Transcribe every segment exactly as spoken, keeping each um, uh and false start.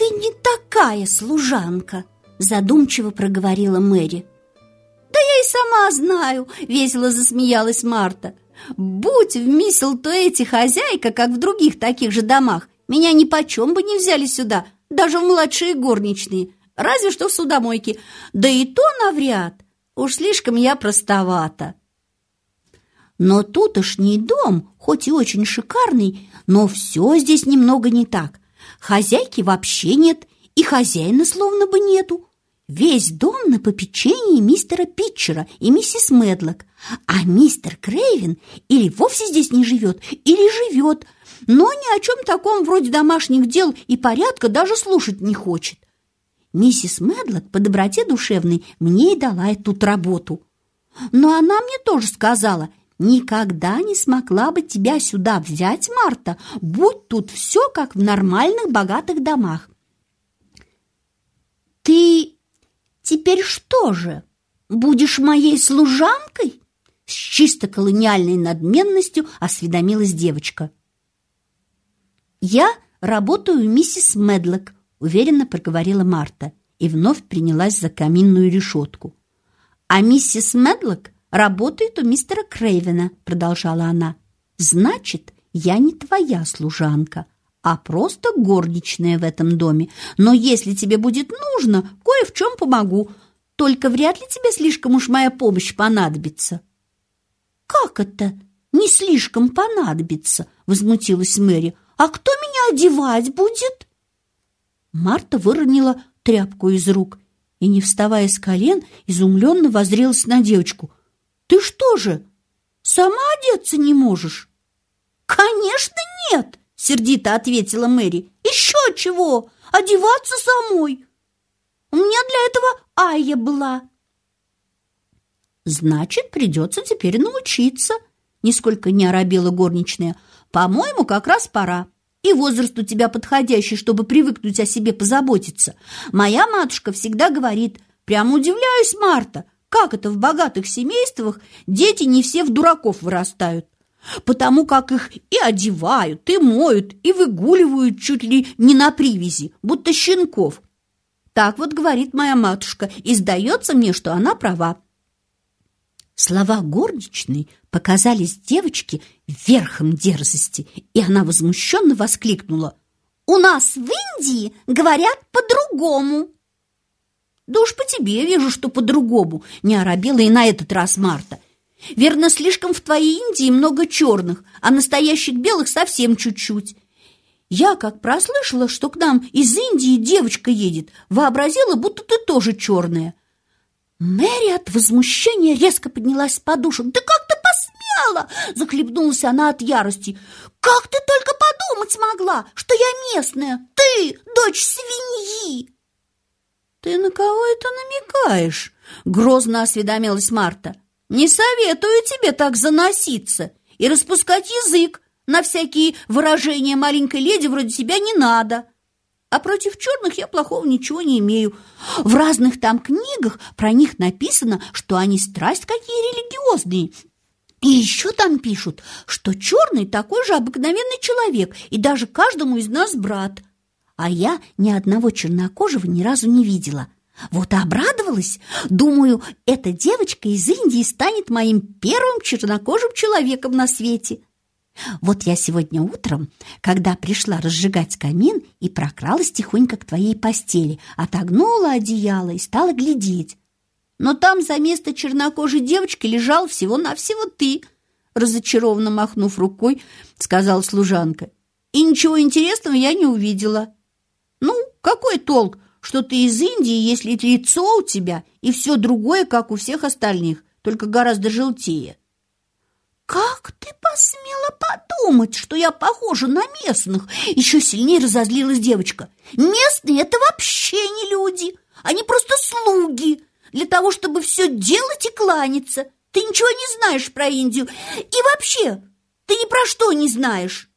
не такая служанка», – задумчиво проговорила Мэри. «Да я и сама знаю», – весело засмеялась Марта. «Будь в Мисселтуэте хозяйка, как в других таких же домах, меня ни почем бы не взяли сюда, даже в младшие горничные, разве что в судомойке. Да и то навряд, уж слишком я простовата». Но тутошний дом, хоть и очень шикарный, но все здесь немного не так. Хозяйки вообще нет, и хозяина словно бы нету. Весь дом на попечении мистера Питчера и миссис Медлок, а мистер Крейвен или вовсе здесь не живет, или живет, но ни о чем таком вроде домашних дел и порядка даже слушать не хочет. Миссис Медлок по доброте душевной мне и дала эту работу. Но она мне тоже сказала: «Никогда не смогла бы тебя сюда взять, Марта, будь тут все как в нормальных богатых домах». «Ты теперь что же, будешь моей служанкой?» С чисто колониальной надменностью осведомилась девочка. «Я работаю у миссис Медлок», — уверенно проговорила Марта и вновь принялась за каминную решетку. «А миссис Медлок работает у мистера Крейвена», — продолжала она. «Значит, я не твоя служанка, а просто горничная в этом доме. Но если тебе будет нужно, кое в чем помогу. Только вряд ли тебе слишком уж моя помощь понадобится». «Как это не слишком понадобится?» — возмутилась Мэри. «А кто меня одевать будет?» Марта выронила тряпку из рук и, не вставая с колен, изумленно воззрелась на девочку. «Ты что же, сама одеться не можешь?» «Конечно нет!» — сердито ответила Мэри. «Еще чего? Одеваться самой! У меня для этого Айя была». «Значит, придется теперь научиться», — нисколько не оробела горничная. «По-моему, как раз пора. И возраст у тебя подходящий, чтобы привыкнуть о себе позаботиться. Моя матушка всегда говорит: прямо удивляюсь, Марта, как это в богатых семействах дети не все в дураков вырастают, потому как их и одевают, и моют, и выгуливают чуть ли не на привязи, будто щенков. Так вот говорит моя матушка, и сдается мне, что она права». Слова горничной показались девочке верхом дерзости, и она возмущенно воскликнула: «У нас в Индии говорят по-другому». «Да уж по тебе вижу, что по-другому», — не оробела и на этот раз Марта. «Верно, слишком в твоей Индии много черных, а настоящих белых совсем чуть-чуть. Я, как прослышала, что к нам из Индии девочка едет, вообразила, будто ты тоже черная». Мэри от возмущения резко поднялась с подушек. «Да как ты посмела?» – захлебнулась она от ярости. «Как ты только подумать могла, что я местная? Ты, дочь свиньи!» «Ты на кого это намекаешь?» – грозно осведомилась Марта. «Не советую тебе так заноситься и распускать язык. На всякие выражения маленькой леди вроде себя не надо. А против черных я плохого ничего не имею. В разных там книгах про них написано, что они страсть какие религиозные. И еще там пишут, что черный такой же обыкновенный человек, и даже каждому из нас брат. А я ни одного чернокожего ни разу не видела. Вот и обрадовалась. Думаю, эта девочка из Индии станет моим первым чернокожим человеком на свете. Вот я сегодня утром, когда пришла разжигать камин и прокралась тихонько к твоей постели, отогнула одеяло и стала глядеть. Но там за место чернокожей девочки лежал всего-навсего ты, разочарованно махнув рукой, сказала служанка. И ничего интересного я не увидела. Ну, какой толк, что ты из Индии, если лицо у тебя и все другое, как у всех остальных, только гораздо желтее? «Как ты посмела подумать, что я похожа на местных?» Еще сильнее разозлилась девочка. «Местные – это вообще не люди, они просто слуги, для того, чтобы все делать и кланяться. Ты ничего не знаешь про Индию, и вообще ты ни про что не знаешь».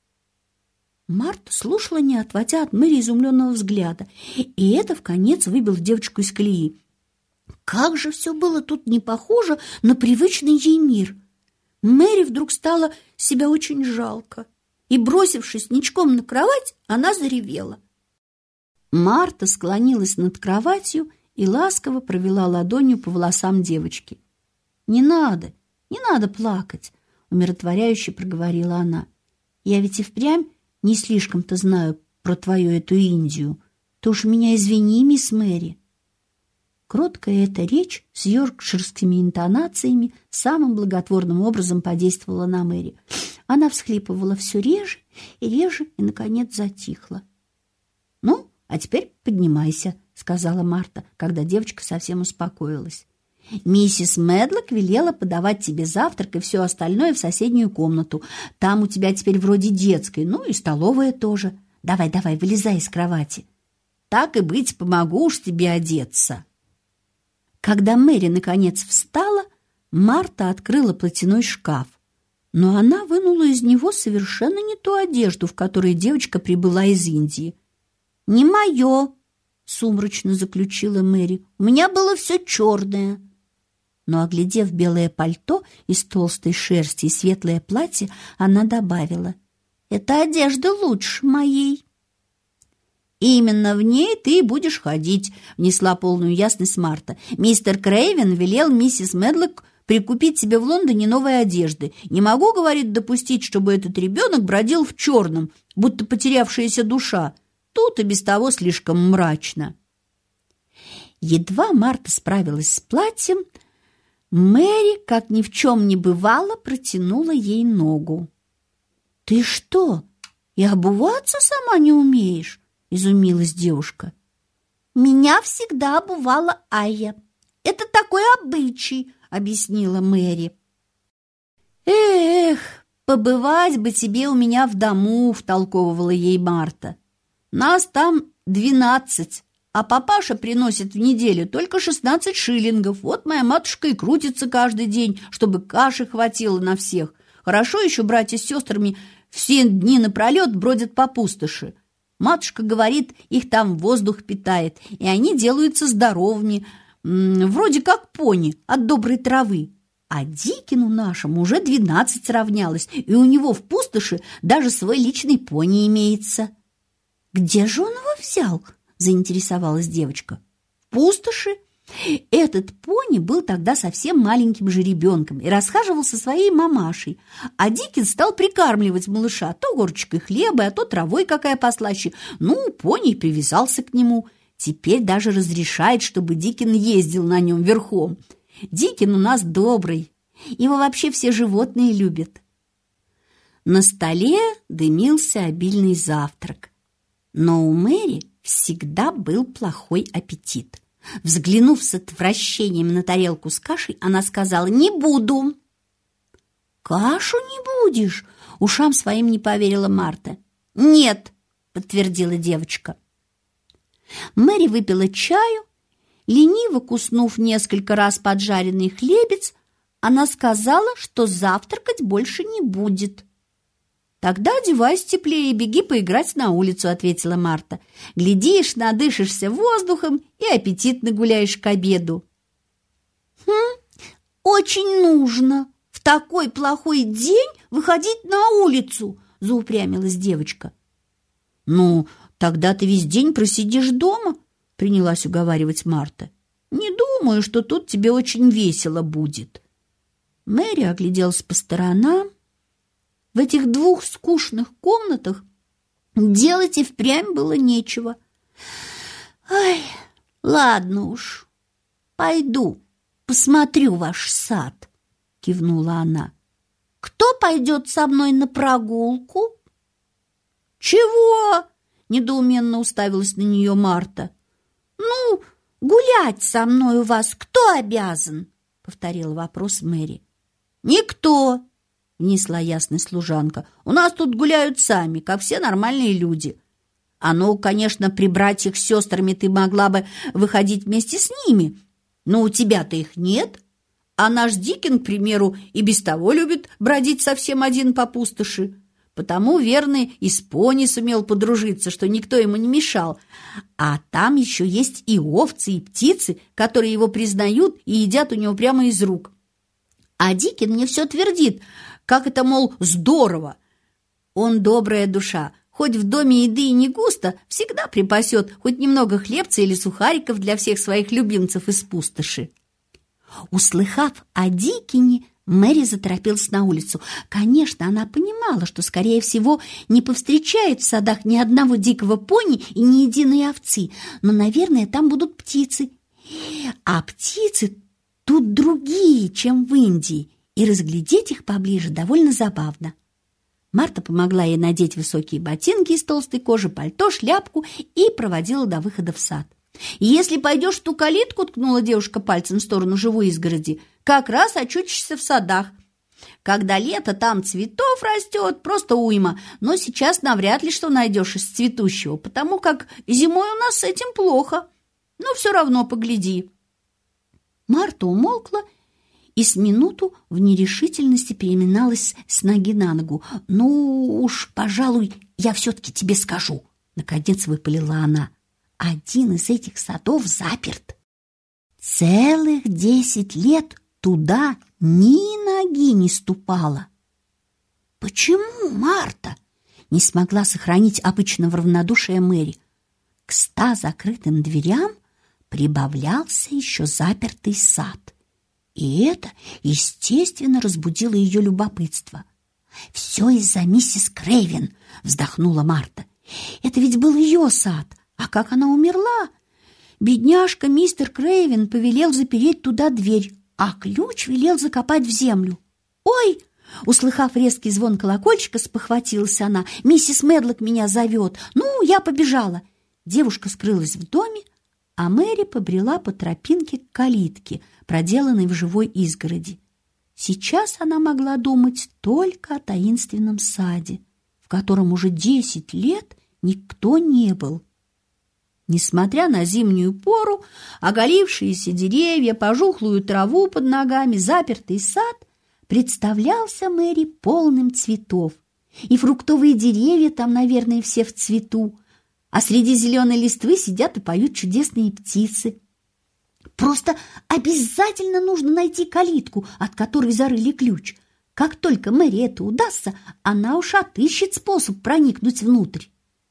Марта слушала, не отводя от Мэри изумленного взгляда, и это вконец выбило девочку из колеи. Как же все было тут не похоже на привычный ей мир! Мэри вдруг стало себя очень жалко, и, бросившись ничком на кровать, она заревела. Марта склонилась над кроватью и ласково провела ладонью по волосам девочки. «Не надо, не надо плакать», — умиротворяюще проговорила она. «Я ведь и впрямь не слишком-то знаю про твою эту Индию. Ты уж меня извини, мисс Мэри». Кроткая эта речь с йоркширскими интонациями самым благотворным образом подействовала на Мэри. Она всхлипывала все реже и реже и, наконец, затихла. «Ну, а теперь поднимайся», — сказала Марта, когда девочка совсем успокоилась. «Миссис Медлок велела подавать тебе завтрак и все остальное в соседнюю комнату. Там у тебя теперь вроде детской, ну и столовая тоже. Давай, давай, вылезай из кровати. Так и быть, помогу уж тебе одеться». Когда Мэри наконец встала, Марта открыла платяной шкаф, но она вынула из него совершенно не ту одежду, в которой девочка прибыла из Индии. «Не мое», — сумрачно заключила Мэри, — «у меня было все черное». Но, оглядев белое пальто из толстой шерсти и светлое платье, она добавила: «Эта одежда лучше моей». «Именно в ней ты и будешь ходить», — внесла полную ясность Марта. «Мистер Крейвен велел миссис Медлок прикупить себе в Лондоне новой одежды. Не могу, — говорит, — допустить, чтобы этот ребенок бродил в черном, будто потерявшаяся душа. Тут и без того слишком мрачно». Едва Марта справилась с платьем, Мэри, как ни в чем не бывало, протянула ей ногу. «Ты что, и обуваться сама не умеешь?» — изумилась девушка. «Меня всегда обувала Айя. Это такой обычай», — объяснила Мэри. «Эх, побывать бы тебе у меня в дому», — втолковывала ей Марта. «Нас там двенадцать, а папаша приносит в неделю только шестнадцать шиллингов. Вот моя матушка и крутится каждый день, чтобы каши хватило на всех. Хорошо еще братья с сестрами все дни напролет бродят по пустоши. Матушка говорит, их там воздух питает, и они делаются здоровыми, вроде как пони от доброй травы. А Дикину нашему уже двенадцать равнялось, и у него в пустоши даже свой личный пони имеется». «Где же он его взял?» – заинтересовалась девочка. «В пустоши. Этот пони был тогда совсем маленьким жеребенком и расхаживал со своей мамашей, а Дикин стал прикармливать малыша то горочкой хлеба, а то травой какая послаще. Ну, пони привязался к нему. Теперь даже разрешает, чтобы Дикин ездил на нем верхом. Дикин у нас добрый, его вообще все животные любят». На столе дымился обильный завтрак, но у Мэри всегда был плохой аппетит. Взглянув с отвращением на тарелку с кашей, она сказала: «Не буду». «Кашу не будешь?» — ушам своим не поверила Марта. «Нет», — подтвердила девочка. Мэри выпила чаю. Лениво куснув несколько раз поджаренный хлебец, она сказала, что завтракать больше не будет. «Тогда одевайся теплее и беги поиграть на улицу», — ответила Марта. «Глядишь, надышишься воздухом и аппетитно гуляешь к обеду». «Хм, очень нужно в такой плохой день выходить на улицу», — заупрямилась девочка. «Ну, тогда ты весь день просидишь дома», — принялась уговаривать Марта. «Не думаю, что тут тебе очень весело будет». Мэри огляделась по сторонам. В этих двух скучных комнатах делать и впрямь было нечего. «Ай, ладно уж, пойду, посмотрю ваш сад», — кивнула она. «Кто пойдет со мной на прогулку?» «Чего?» — недоуменно уставилась на нее Марта. «Ну, гулять со мной у вас кто обязан?» — повторила вопрос Мэри. «Никто», — внесла ясность служанка. «У нас тут гуляют сами, как все нормальные люди. А ну, конечно, при братьях с сестрами ты могла бы выходить вместе с ними, но у тебя-то их нет. А наш Дикин, к примеру, и без того любит бродить совсем один по пустоши. Потому, верно, и с пони сумел подружиться, что никто ему не мешал. А там еще есть и овцы, и птицы, которые его признают и едят у него прямо из рук. А Дикин мне все твердит, как это, мол, здорово. Он добрая душа, хоть в доме еды и не густо, всегда припасет хоть немного хлебца или сухариков для всех своих любимцев из пустоши. Услыхав о Дикине, Мэри заторопилась на улицу. Конечно, она понимала, что, скорее всего, не повстречает в садах ни одного дикого пони и ни единой овцы, но, наверное, там будут птицы. А птицы тут другие, чем в Индии, и разглядеть их поближе довольно забавно. Марта помогла ей надеть высокие ботинки из толстой кожи, пальто, шляпку и проводила до выхода в сад. «И если пойдешь в ту калитку, — ткнула девушка пальцем в сторону живой изгороди, — как раз очутишься в садах. Когда лето, там цветов растет, просто уйма, но сейчас навряд ли что найдешь из цветущего, потому как зимой у нас с этим плохо. Но все равно погляди». Марта умолкла и с минуту в нерешительности переминалась с ноги на ногу. «Ну уж, пожалуй, я все-таки тебе скажу», — наконец выпалила она. «Один из этих садов заперт. Целых десять лет туда ни ноги не ступала». «Почему, Марта?» — не смогла сохранить обычного равнодушия Мэри. К ста закрытым дверям прибавлялся еще запертый сад. И это, естественно, разбудило ее любопытство. «Все из-за миссис Крейвен», — вздохнула Марта. «Это ведь был ее сад. А как она умерла? Бедняжка мистер Крейвен повелел запереть туда дверь, а ключ велел закопать в землю. Ой!» Услыхав резкий звон колокольчика, спохватилась она. «Миссис Медлок меня зовет. Ну, я побежала». Девушка скрылась в доме, а Мэри побрела по тропинке к калитке, проделанной в живой изгороди. Сейчас она могла думать только о таинственном саде, в котором уже десять лет никто не был. Несмотря на зимнюю пору, оголившиеся деревья, пожухлую траву под ногами, запертый сад представлялся Мэри полным цветов. И фруктовые деревья там, наверное, все в цвету, а среди зеленой листвы сидят и поют чудесные птицы. Просто обязательно нужно найти калитку, от которой зарыли ключ. Как только Мэри это удастся, она уж отыщет способ проникнуть внутрь.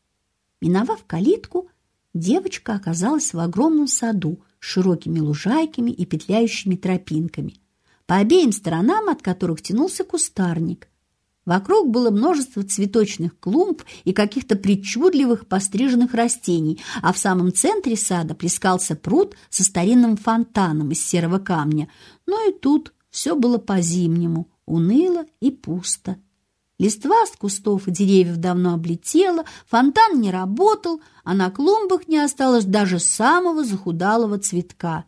Миновав калитку, девочка оказалась в огромном саду с широкими лужайками и петляющими тропинками, по обеим сторонам от которых тянулся кустарник. Вокруг было множество цветочных клумб и каких-то причудливых постриженных растений, а в самом центре сада плескался пруд со старинным фонтаном из серого камня. Но и тут все было по-зимнему, уныло и пусто. Листва с кустов и деревьев давно облетела, фонтан не работал, а на клумбах не осталось даже самого захудалого цветка.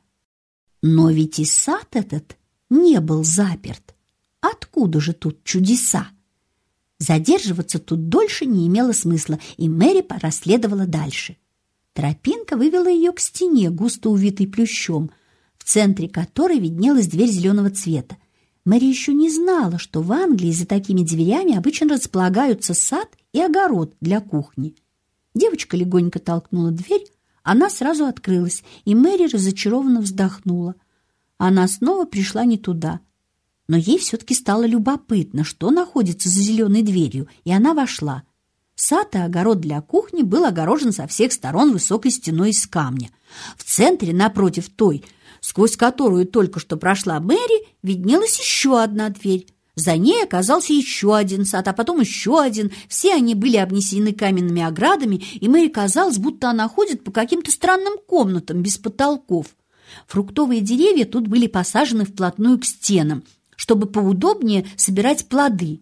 Но ведь и сад этот не был заперт. Откуда же тут чудеса? Задерживаться тут дольше не имело смысла, и Мэри проследовала дальше. Тропинка вывела ее к стене, густо увитой плющом, в центре которой виднелась дверь зеленого цвета. Мэри еще не знала, что в Англии за такими дверями обычно располагаются сад и огород для кухни. Девочка легонько толкнула дверь, она сразу открылась, и Мэри разочарованно вздохнула. Она снова пришла не туда. Но ей все-таки стало любопытно, что находится за зеленой дверью, и она вошла. Сад и огород для кухни был огорожен со всех сторон высокой стеной из камня. В центре, напротив той, сквозь которую только что прошла Мэри, виднелась еще одна дверь. За ней оказался еще один сад, а потом еще один. Все они были обнесены каменными оградами, и Мэри казалось, будто она ходит по каким-то странным комнатам без потолков. Фруктовые деревья тут были посажены вплотную к стенам, чтобы поудобнее собирать плоды.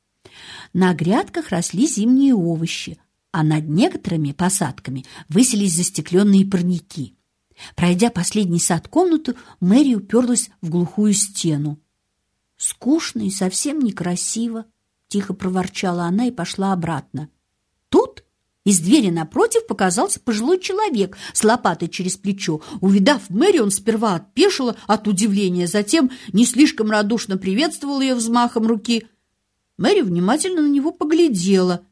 На грядках росли зимние овощи, а над некоторыми посадками высились застекленные парники. Пройдя последний сад комнату, Мэри уперлась в глухую стену. «Скучно и совсем некрасиво», — тихо проворчала она и пошла обратно. Тут из двери напротив показался пожилой человек с лопатой через плечо. Увидав Мэри, он сперва опешила от удивления, затем не слишком радушно приветствовал ее взмахом руки. Мэри внимательно на него поглядела.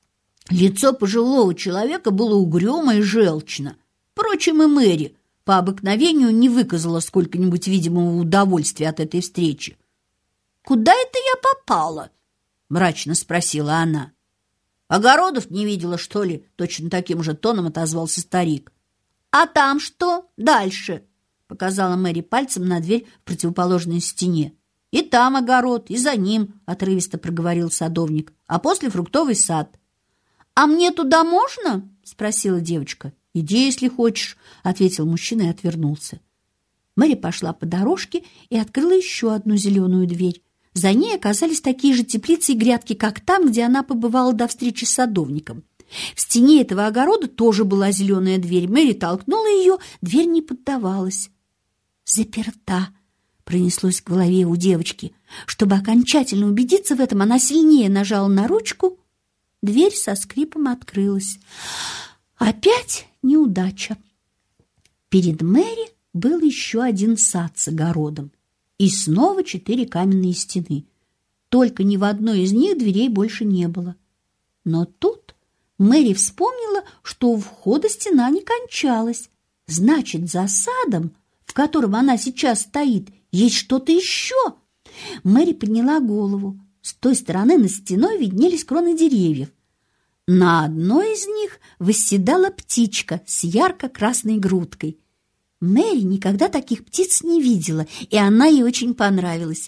Лицо пожилого человека было угрюмо и желчно. Впрочем, и Мэри по обыкновению не выказала сколько-нибудь видимого удовольствия от этой встречи. «Куда это я попала?» — мрачно спросила она. Огородов не видела, что ли?» — точно таким же тоном отозвался старик. «А там что дальше?» — показала Мэри пальцем на дверь в противоположной стене. «И там огород, и за ним», — отрывисто проговорил садовник, «а после фруктовый сад». «А мне туда можно?» — спросила девочка. «Иди, если хочешь», — ответил мужчина и отвернулся. Мэри пошла по дорожке и открыла еще одну зеленую дверь. За ней оказались такие же теплицы и грядки, как там, где она побывала до встречи с садовником. В стене этого огорода тоже была зеленая дверь. Мэри толкнула ее, дверь не поддавалась. «Заперта», — пронеслось в голове у девочки. Чтобы окончательно убедиться в этом, она сильнее нажала на ручку. Дверь со скрипом открылась. Опять неудача. Перед Мэри был еще один сад с огородом. И снова четыре каменные стены. Только ни в одной из них дверей больше не было. Но тут Мэри вспомнила, что у входа стена не кончалась. Значит, за садом, в котором она сейчас стоит, есть что-то еще. Мэри подняла голову. С той стороны над стеной виднелись кроны деревьев. На одной из них восседала птичка с ярко-красной грудкой. Мэри никогда таких птиц не видела, и она ей очень понравилась.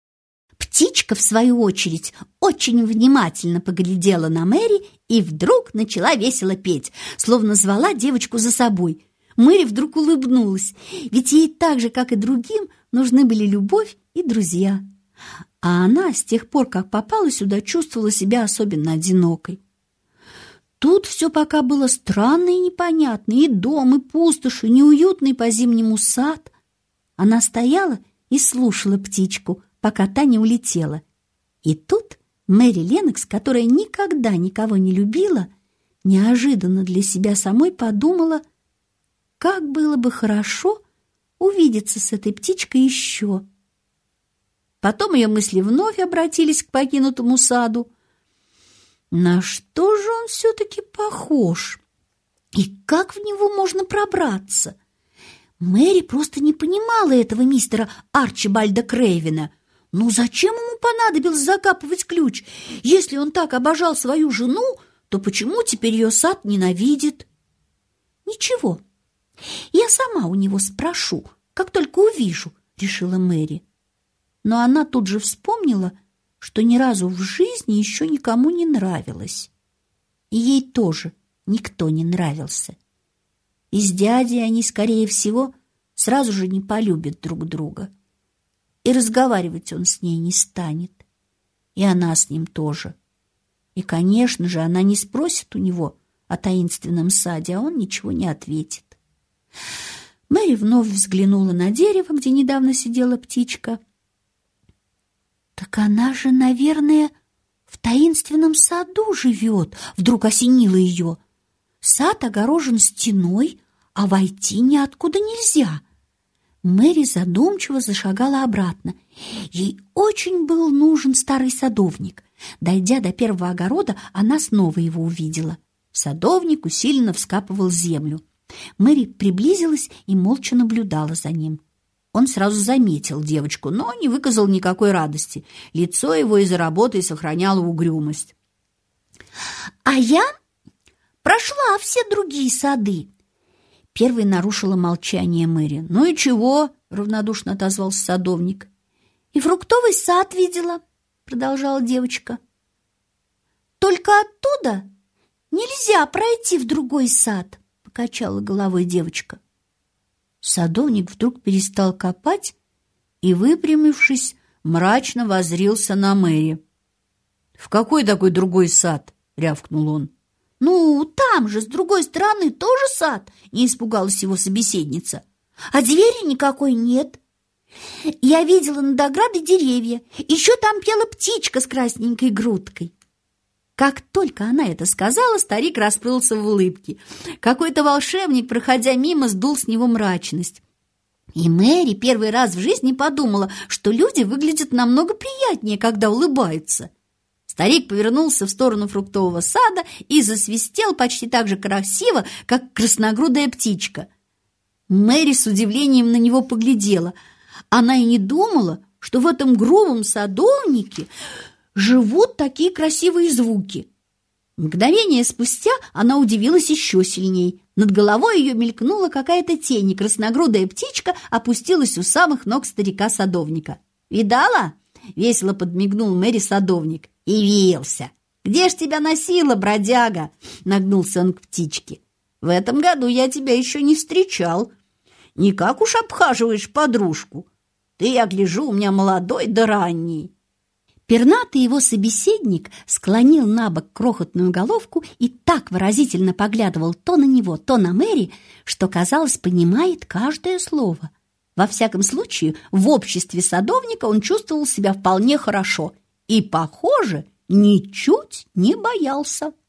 Птичка, в свою очередь, очень внимательно поглядела на Мэри и вдруг начала весело петь, словно звала девочку за собой. Мэри вдруг улыбнулась, ведь ей так же, как и другим, нужны были любовь и друзья. А она с тех пор, как попала сюда, чувствовала себя особенно одинокой. Тут все пока было странно и непонятно, и дом, и пустошь, и неуютный по-зимнему сад. Она стояла и слушала птичку, пока та не улетела. И тут Мэри Леннокс, которая никогда никого не любила, неожиданно для себя самой подумала, как было бы хорошо увидеться с этой птичкой еще. Потом ее мысли вновь обратились к покинутому саду. На что же он все-таки похож? И как в него можно пробраться? Мэри просто не понимала этого мистера Арчибальда Крейвена. Ну зачем ему понадобилось закапывать ключ? Если он так обожал свою жену, то почему теперь ее сад ненавидит? Ничего, я сама у него спрошу, как только увижу, решила Мэри. Но она тут же вспомнила, что ни разу в жизни еще никому не нравилась. И ей тоже никто не нравился. И с дядей они, скорее всего, сразу же не полюбят друг друга. И разговаривать он с ней не станет. И она с ним тоже. И, конечно же, она не спросит у него о таинственном саде, а он ничего не ответит. Мэри вновь взглянула на дерево, где недавно сидела птичка. «Так она же, наверное, в таинственном саду живет», — вдруг осенило ее. «Сад огорожен стеной, а войти ниоткуда нельзя». Мэри задумчиво зашагала обратно. Ей очень был нужен старый садовник. Дойдя до первого огорода, она снова его увидела. Садовник усиленно вскапывал землю. Мэри приблизилась и молча наблюдала за ним. Он сразу заметил девочку, но не выказал никакой радости. Лицо его из-за работы сохраняло угрюмость. «А я прошла все другие сады». Первой нарушила молчание Мэри. «Ну и чего?» — равнодушно отозвался садовник. «И фруктовый сад видела», — продолжала девочка. «Только оттуда нельзя пройти в другой сад», — покачала головой девочка. Садовник вдруг перестал копать и, выпрямившись, мрачно воззрился на Мэри. «В какой такой другой сад?» — рявкнул он. «Ну, там же, с другой стороны, тоже сад», — не испугалась его собеседница. «А двери никакой нет. Я видела над оградой деревья. Еще там пела птичка с красненькой грудкой». Как только она это сказала, старик расплылся в улыбке. Какой-то волшебник, проходя мимо, сдул с него мрачность. И Мэри первый раз в жизни подумала, что люди выглядят намного приятнее, когда улыбаются. Старик повернулся в сторону фруктового сада и засвистел почти так же красиво, как красногрудая птичка. Мэри с удивлением на него поглядела. Она и не думала, что в этом грубом садовнике живут такие красивые звуки. Мгновение спустя она удивилась еще сильней. Над головой ее мелькнула какая-то тень, и красногрудая птичка опустилась у самых ног старика-садовника. «Видала?» — весело подмигнул Мэри садовник. «Явился! Где ж тебя носила, бродяга?» — нагнулся он к птичке. «В этом году я тебя еще не встречал. Никак уж обхаживаешь подружку. Ты, я гляжу, у меня молодой да ранний». Пернатый его собеседник склонил на бок крохотную головку и так выразительно поглядывал то на него, то на Мэри, что, казалось, понимает каждое слово. Во всяком случае, в обществе садовника он чувствовал себя вполне хорошо и, похоже, ничуть не боялся.